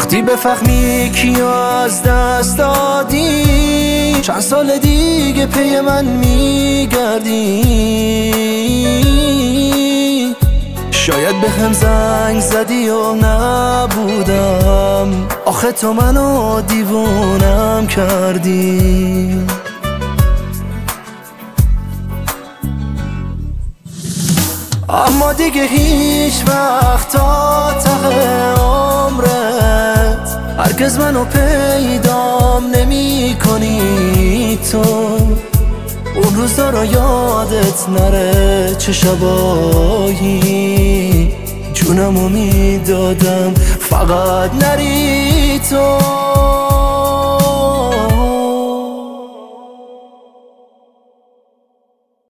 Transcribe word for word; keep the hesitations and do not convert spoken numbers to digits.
وقتی بفهمی کیو از دست دادی، چند سال دیگه پی من میگردی. شاید به هم زنگ زدی و نبودم، آخه تو منو دیوونم کردی. اما دیگه هیچ وقت تا ته عمرت هرگز منو پیدام نمی کنی. تو اون روزا رو یادت نره، چه شبایی جونمو میدادم فقط نری تو.